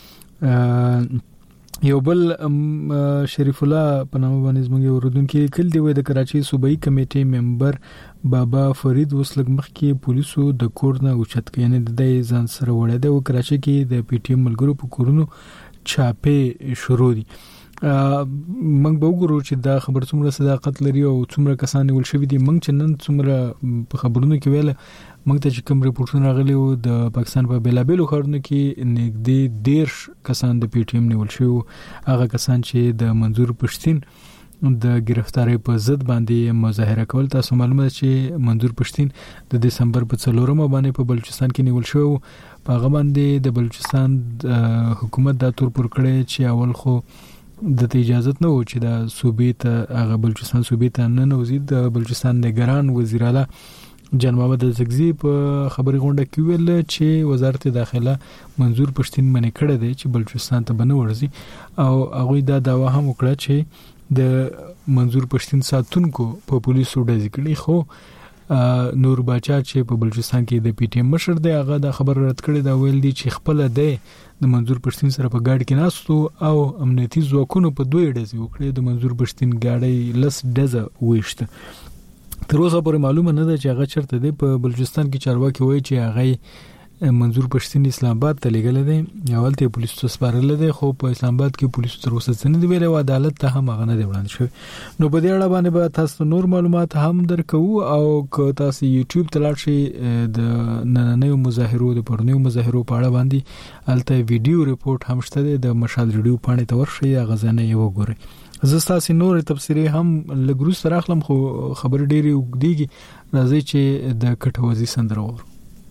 یو بل شریف الله په نامه باندې زموږ اوردونکو کل دی وای د کراچي صوبایي کمیټې ممبر بابا فرید وسلګ مخ کې پولیسو د کورنه اوچت کینې د ځان سره وړه د کراچي کې د پی ټی ایم ملګرو په کورونو چاپې شروع دي. موږ به وګورو چې دا خبر څومره صداقت لري او څومره کسان ول شوی دي. موږ چې نن څومره په خبرونو کې ویل موږ ته چې کوم ریپورتونه راغلي او د پاکستان په بیلابېلو ښارونو کې نږدې 10 کسان د پی ټی ایم نیول شو. هغه کسان چې د منظور پښتين د گرفتاری په ضد باندې مظاهره کول. تاسو معلومه ده چې منظور پښتين د دسمبر په 4 باندې په بلوچستان کې نیول شو. په هغه باندې د بلوچستان حکومت دا تور پر کړی چې اول خو د اجازه نه و چې د صوبې ته هغه بلوچستان صوبې ته نه نوزید. د بلوچستان نگران وزیر اعلی جان محمد زغزی په خبري غونډه کې ویل چې وزارت داخله منظور پښتين منې کړی دی چې بلوچستان ته بنه ورزي او هغه دا داوا هم وکړه چې د منظور پښتين ساتونکو په پولیسو ډزې کړي. خو نور باچا چې په بلوچستان کې د پی ټی ایم مشر دی هغه دا خبر رد کړی دا ویل دي چې خپل د منظور پښتين سره په گاډي کې ناستو او امنیتي ځواکونو په دوی ډزې وکړي. د منظور پښتين گاډي لس ډزه وښته. تر اوسه پورې معلومه نه ده چې هغه چرته دی. په بلوچستان کې چارواکي وایي چې هغه منظور پښتين اسلام آباد ته لګل دي یا ولته پولیسو ته سپارل دي. خو په اسلام آباد کې پولیسو تر اوسه څه نه دی ویلي او عدالت ته هم هغه نه دی وړاندې شوی. نو په دې اړه باندې به تاسو نور معلومات هم درکو او که تاسو یوټیوب ته لاړ شئ د نننیو مظاهرو د پرونیو مظاهرو په اړه باندې الته ویډیو ریپورت هم شته د مشال ریډیو پاڼې ته ورشئ غزنه یو وګورئ. زستاسي نور تفسیری هم لګرو سره اخلم خو خبر ډيري وګديږي. راځي چې د کټوازي سندره ور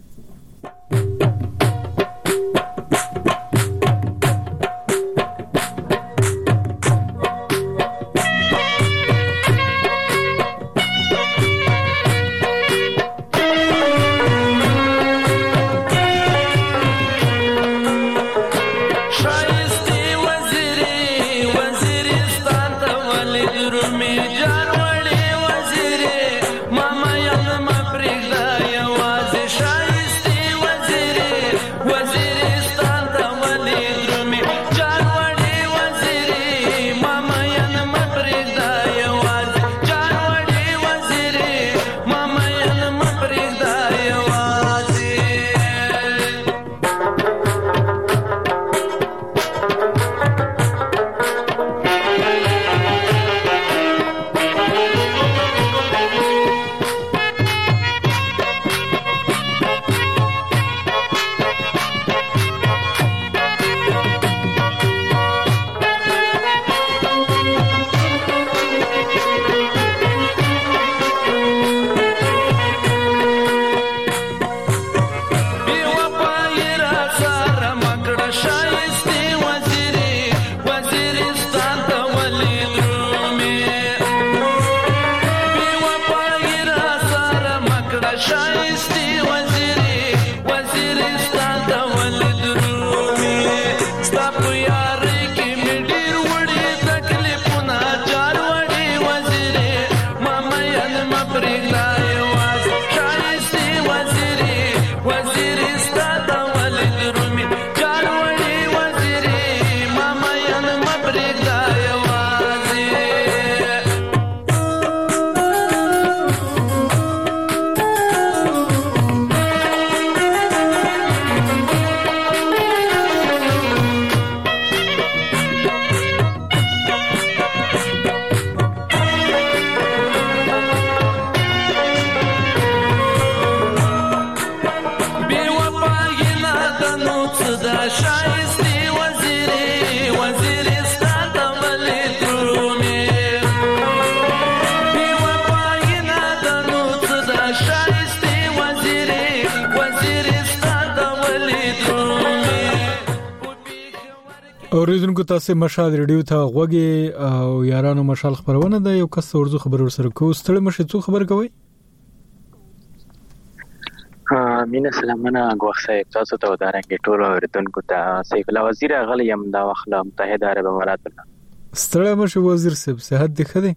اوریدونکو تاسو مشال ریډیو ته غوږی او یارانو مشال خبرونه ده یو کس ورزو خبر ورسره کو ستړي مشه څو خبر کوي. مینه سلامونه غوښه تاسو ته ودارنګ ټول اوریدونکو ته سیف الله وزیر غلی یم دا وخله متحده عرب امارات. ستړي مشه وزیر صاحب صحت دې خدي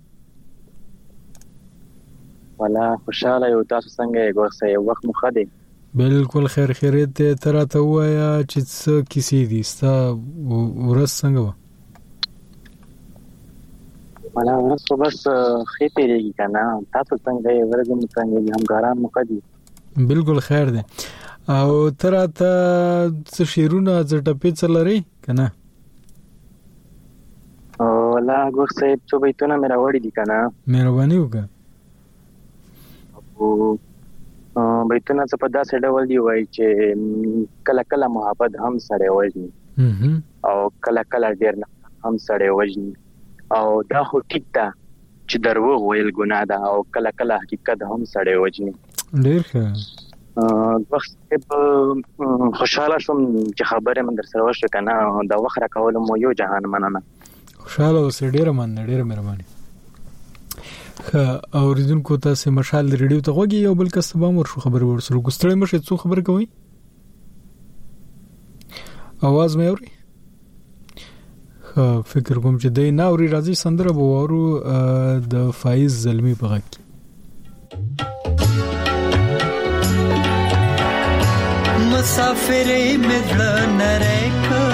ولا خوشاله یو تاسو څنګه غوښه یو وخت مخ دي بالکل خیر خیریت تر ته وایا چې څه کیسې دي ستا ورځ څنګه و؟ ولا ورځ بس خې تیریږي کنه تاسو څنګه یې ورځ مو څنګه همکاران مو کدي بالکل خیر دی او تر ته څه شیرونه زټپې څلري کنه ولا ګور صاحب څو بیتونه مې راوړي دي کنه مهرباني وکړه او بیتونه څه په داسې ډول دی وای چې کله کله محبت هم سره وژني او کله کله ډیر هم سره وژني او دا خو ټیک ده چې دروغ ویل ګناه ده او کله کله حقیقت هم سړی وجني. ډیر ښه. وخت خوشاله شوم چې خبره من در سره وشو کنه دا وخت را کول مو یو جهان مننه. خوشاله اوسې ډیر مننه ډیر مهرباني. اوریدونکو تاسو مشال ریډیو ته غوږی یو بل کس به مور شو خبر ورسره ګستړی مشه څو خبر کوي आवाज مې اوري. فکر کوم چې دای نه اوري راځي سندره به ورو د فایز زلمی په غږ مسافرې مدړه نریکا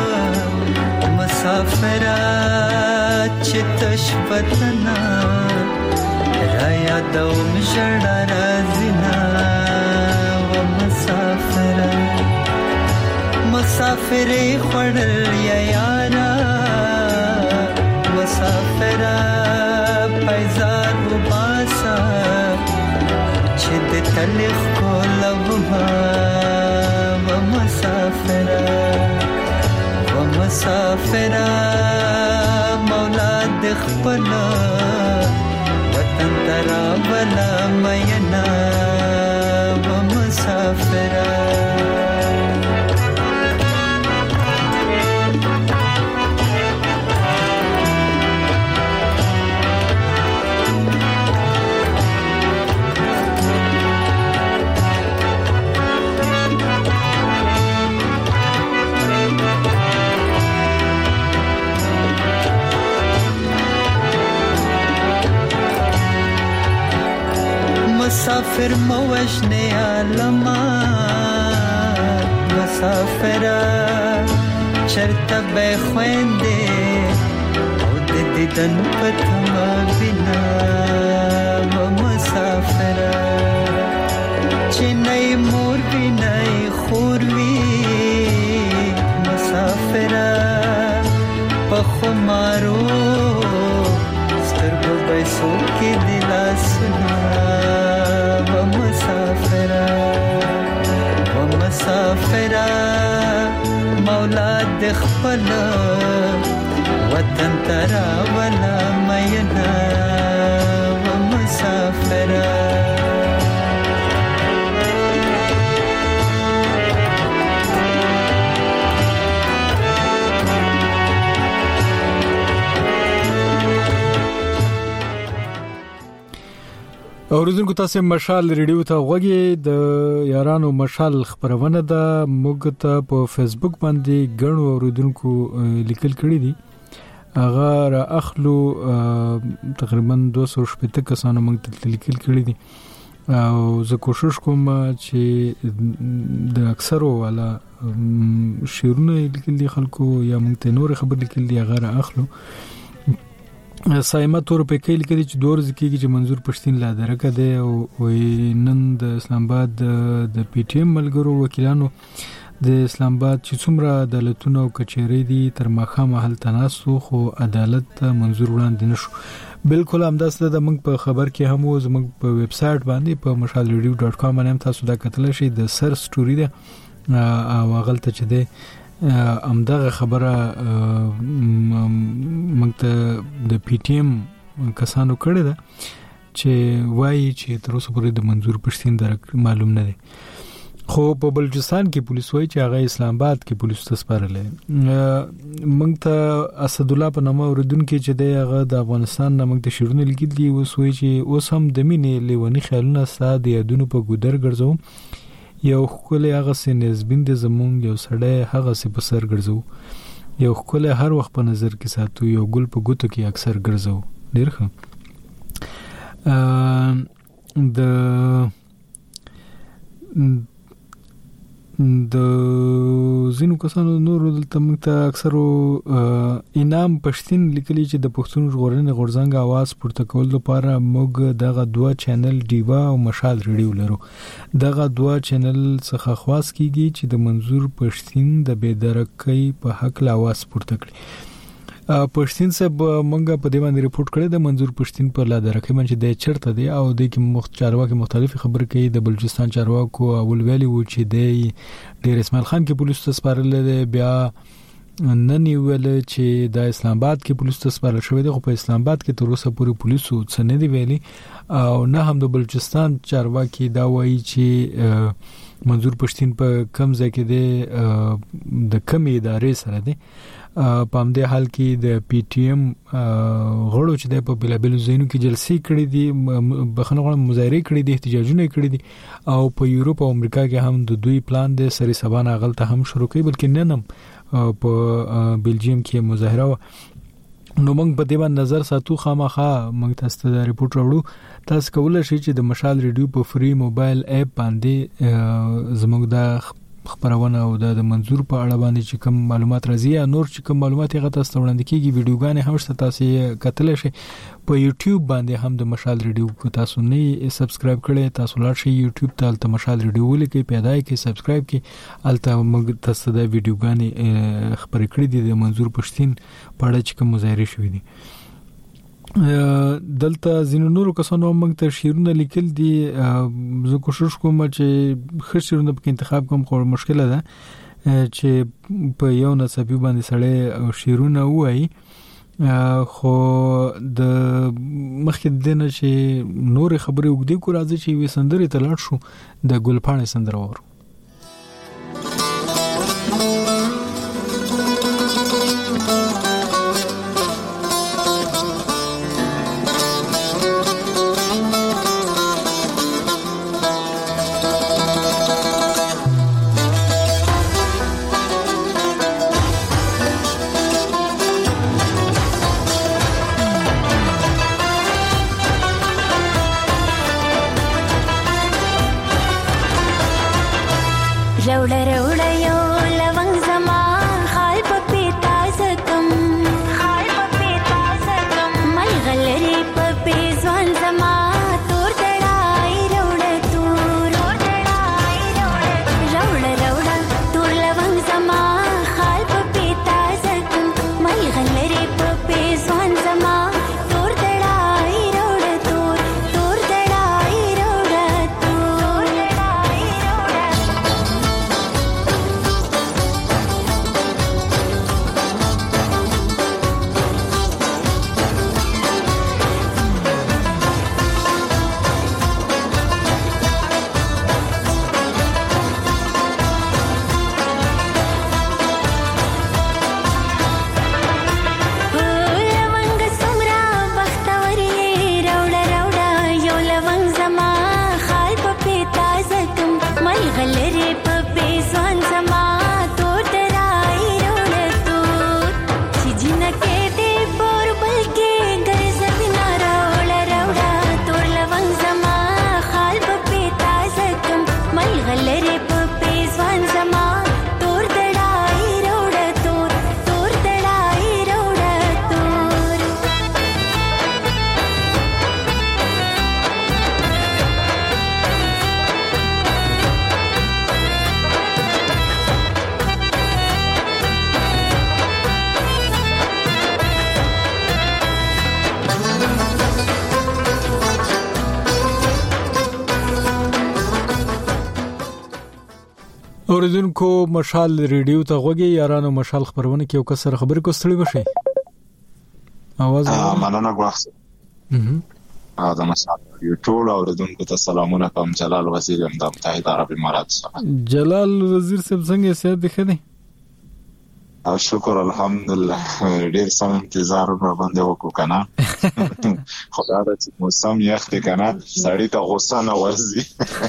مسافرا چتش پتنا رایا دوم شړا رازنا و مسافرا مسافرې خړل یا یارا مسافرا پایزار وباسا چې د تلخ کولما و مسافرا مولا د خپل وطن ترا ولا مینا و مسافرا مسافر موجنه عالما مسافرا چرته به خوينده او د دیدن پتما بنا و مسافرا چنای مور بنای خوروي مسافرا پخمارو سترګو به سوکې دلا سنا مسافرا مولا د خپل وطن ترا ولا مینا و مسافرا اوریدونکو تاسو مشال ریډیو ته غوږی د یارانو مشال خبرونه ده موږ ته په فیسبوک باندې غنو اوریدونکو لیکل کړی دي هغه را اخلو تقریبا 280 کسانو موږ ته لیکل کړی دي او زه کوشش کوم چې د اکثرو والا شیرونه لیکل دي خلکو یا موږ ته نور خبر لیکل دي هغه را اخلو سایمه تور په کې لیکلي چې دور ځکیږي چې منظور پښتين لا درکه دی او نن د اسلام آباد د پی ټی ایم ملګرو وکیلانو د اسلام آباد چې څومره عدالتونه او کچېری دي تر ماخه محل تناسو خو عدالت منظور وړاندې نشو بالکل همداسې د موږ په خبر کې هم او زموږ په ویب سټ باندې په mashalradio.com باندې تاسو دا کتل شي د سر سټوري ده او غلطه چې ده امدغه خبره موږ ته د پی ټی ایم کسانو کړی ده چې وایي چې تر اوسه پورې د منظور پښتين درک معلوم نه دی خو په بلوچستان کې پولیس وایي چې هغه اسلام آباد کې پولیس تسپارلې موږ ته اسد الله په نامه اوریدونکو چې دغه د افغانستان نامه د شیرونه لیکلي اوس وایي چې اوس هم د مینې لیونی خیالونه ساده یادونه په ګودر ګرځو یو خپل هغه سینزبین د زمون یو سړی هغه سي په سر ګرځو یو خپل هر وخت په نظر کې ساتو یو ګل په ګوتو کې اکثر ګرځو ډیر ښه د زینو کسانو نور دلته موږ ته اکثرو انعام پښتين لیکلي چې د پښتون ژغورنې غورځنګ आवाज پورته کول لپاره موږ دغه دوا چینل دیوا او مشال ریډیو لرو دغه دوا چینل څخه خواص کیږي چې د منظور پښتين د بيدرکۍ په حق لا आवाज پورته کړي پښتين صاحب مونږه په دې باندې ریپورت کړی د منظور پښتين په لا درکې باندې د چرته دی او د کې چارواکي مختلف خبر کوي د بلوچستان چارواکو اول ویلي و چې د ډیر اسماعیل خان کې پولیس ته سپارل دي بیا نن ویل چې د اسلام آباد کې پولیس ته سپارل شوی دی، خو په اسلام آباد کې تر اوسه پورې پولیسو څه نه دی ویلي، او نه هم د بلوچستان چارواکي دا وایي چې منظور پښتين په کم ځای کې دی، د کم ادارې سره دی. په همدې حال کې د پی ټی ایم غړو چې د په بلابل زینو کې جلسې کړې دي، بخنه غواړم مظاهره کړې دي، احتجاجونه کړې دي، او په یورپ او امریکا کې هم د دوی پلان دی سری سبا غل ته هم شروع کوي، بلکې نن هم په بلجیم کې مظاهره و. نو موږ په دې باندې نظر ساتو، خامخا موږ تاسو ته دا ریپورت راوړو. تاسو کولای شئ چې د مشال ریډیو په فری موبایل اپ باندې زموږ د خبرونه او د منظور په اړه باندې چې کوم معلومات راځي یا نور چې کوم معلومات یې غته ستوړاندې کیږي، ویډیوګانې هم شته، تاسو کتلی شئ. په یوټیوب باندې هم د مشال ریډیو کو تاسو نه سبسکرایب کړئ، تاسو لاړ شئ یوټیوب ته، الته مشال ریډیو ولیکئ، پیدا کړئ، سبسکرایب کړئ، الته موږ تاسو د ویډیوګانې خبرې کړې دي د منظور پښتين په اړه چې کوم مظاهره شوې دي. دلته زینو نورو کسانو موږ ته شیرونه لیکل دي، زه کوشش کوم چې ښه شیرونه په انتخاب کوم، خو مشکله ده چې په یو نسبی باندې سړی شیرونه وایي، خو د مخکې دنه چې نور خبرې وګدي کو راځي چې وې سندرې ته لاړ شو، د ګلپاڼې سندره وره. اوریدونکو مشال ریډیو ته غوږی یارانو، مشال خبرونه کې یو کسر خبرې کو ستړي بشي اواز مننه غواخم دا مشال ریډیو ټول اوریدونکو ته سلامونه کوم. جلال وزیر د متحده عرب امارات څخه. جلال وزیر صاحب څنګه سیاست دی خدي؟ او شکر الحمدلله، ډیر سم انتظار باندې وکړو کنه. خدای دې موسم یخ دی کنه، سړی ته غوسه نه ورځي.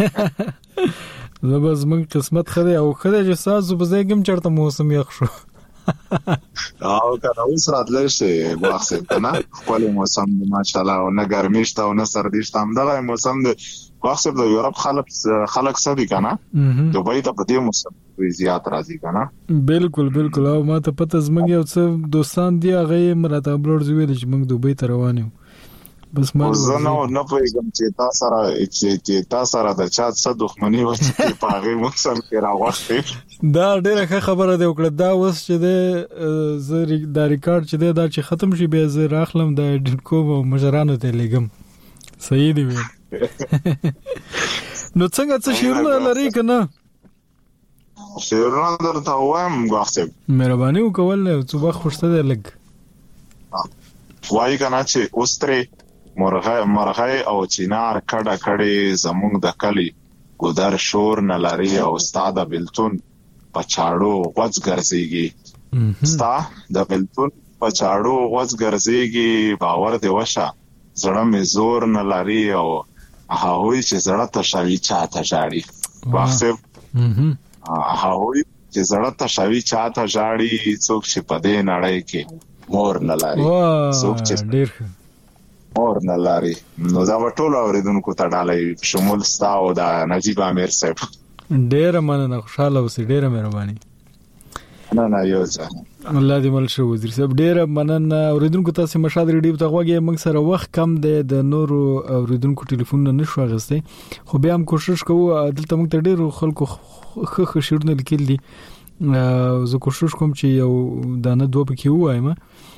زه بس من قسمت خدای او خدای چې ساز وبزګم چرته موسم یخ شو. او کنه اوس راتلل شي واخصه کنه، خپل موسم ماشاءالله او نه ګرمي شته او نه سردي شته، هم دا موسم د واخصه د یورپ خلک سدي کنه، دوبۍ ته په دې موسم زیات راځي کنه. بالکل بالکل. او ما ته پته زمنګ یو څه دوستان دی هغه مرته بلور زوی د چې موږ دوبۍ ته روان یو، بس ما زه نه پوهیږم چې تاسو سره د چا څه دښمنی و چې په هغه موسم کې راوښتې. دا ډیره ښه خبره ده وکړه. دا اوس چې زه دا ریکارډ چې دا چې ختم شي به زه راخلم د ډیکو مشرانو ته لګم. صحیح دی وی. نو څنګه څه شیرونه لري کنه؟ شیرونه درته وایم غواخصب مهرباني وکول څه وخت خوشته ده لګ وای کنه چې اوستره مرغه او چینار کډه کړي زمونږ د کلی ګودر شور نه لري او استاد بلتون پچاړو غوځ ګرځيږي ستا د بلتون پچاړو غوځ ګرځيږي باور دی وشه زړه می زور نه لري او هاوی چې زړه ته شوي چاته جاړي واخسب هاوی چې زړه ته شوي چاته جاړي څوک چې په دې نړۍ کې مور نه لري څوک چې ډیر مور نه لري نو دا ټول اوریدونکو ته ډالۍ شمول ستا او د نجیب امیر صاحب ډیر مننه خوشاله اوسې ډیر مهرباني نه یو ځه الله دې مل شو وزیر صاحب ډیر مننه اوریدونکو تاسو مشاد ریډیو ته غوږی موږ سره وخت کم دی د نورو اوریدونکو ټلیفون نه نشو غسته خو بیا هم کوشش کوو دلته موږ ته ډیر خلکو خخ شیرونه لیکل دي زه کوشش کوم چې یو دانه دوه پکې وایم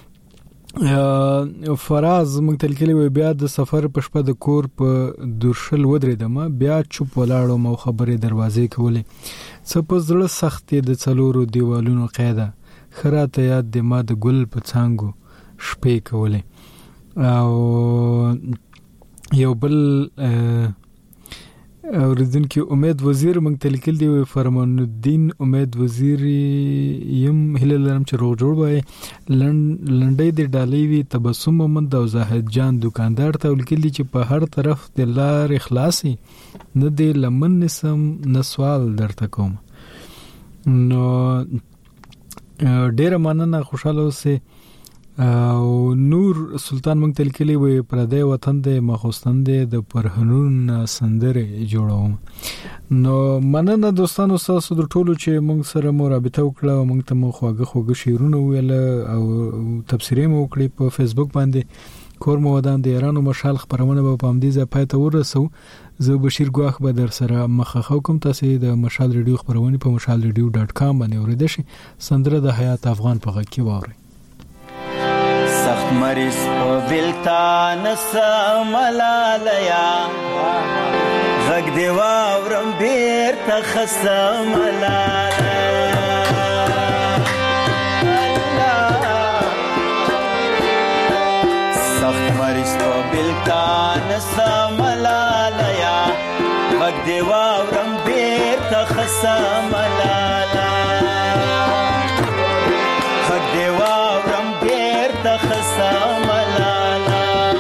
فراز موږ تل کلی بیا د سفر په شپه د کور په درشل ودرېدم بیا چوپ ولاړم او خبرې دروازې کولې څه په زړه سختې د څلورو دیوالونو قاعده خراته یاد د ما د ګل په څنګو شپې کولې او یو بل اوریدونکو امید وزیر موږ تل کلی دی فرمان الدین امید وزیر یم هله لرم چې روغ جوړ وای لنډۍ د ډالۍ وی تبسم مند او زاهد جان دکاندار ته ولیکلی چې په هر طرف د لار اخلاصي نه دی لمن نسم نسوال درته کوم نو ډیر مننه خوشاله اوسه او نور سلطان موږ تل کلی وي پردې وطن د مخوستن د پرهنون سندره جوړوم نو مننه دوستانو تاسو د ټولو چې موږ سره مرابطه وکړه او موږ ته مو خوږه شیرونه ویل او تفسیرې مو وکړي په فیسبوک باندې کور مو ودان د ایرانو مشال خبرونه په پامدیزه پاتې ورسو زه بشیر ګواخ به در سره مخه کوم تاسو د مشال ریډیو خبرونه په mashalradio.com باندې اوریدئ شي سندره د حیات افغان په غږ کې واورئ سخت مریض په بلتان سملالیا غږ دی واورم بیرته خسملالیا سخت مریض په بلتان سملالیا غږ دی واورم بیرته خسملالیا غږ دی واورم بیرته خسملالیا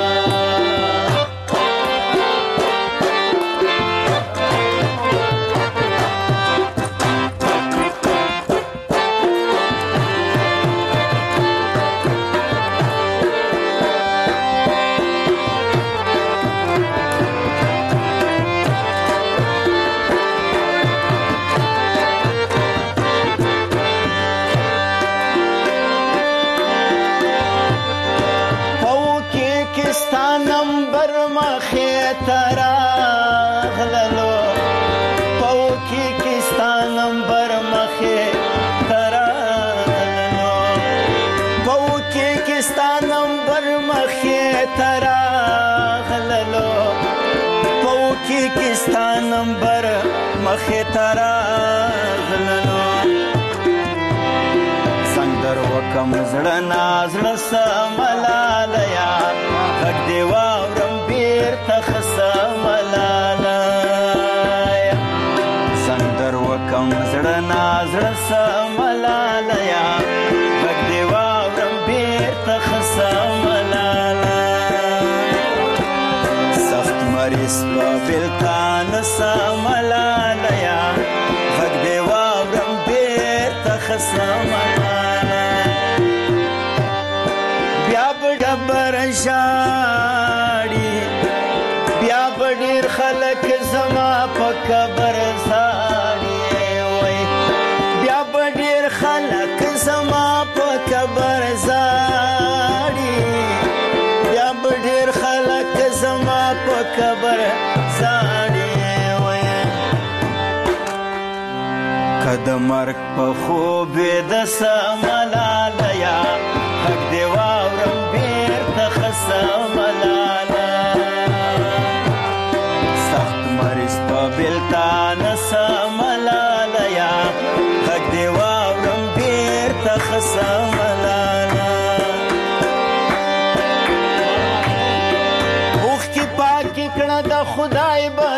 نمبر مخه تراغلنو سندر وکم زړه نازړه سملالیا غږ دی واورم بیرته خسملالیا سندر وکم زړه نازړه سملالیا غږ دی واورم بیرته خسملالیا سخت مریض بلتان سملالیا غږ دی واورم بیرته خسملالیا بیا به ډبر ژاړي بیا به ډېر خلک زما په قبر زاړي وای بیا به ډېر خلک زما په قبر زاړي بیا به ډېر خلک زما په قبر زاړي وای کده مرګ په خوب د سملالیا غږ دی واورم بیرته خسملالیا سخت مریض په بلتان سملالیا خسملالا اوخ کی پاکی کړه د خدای به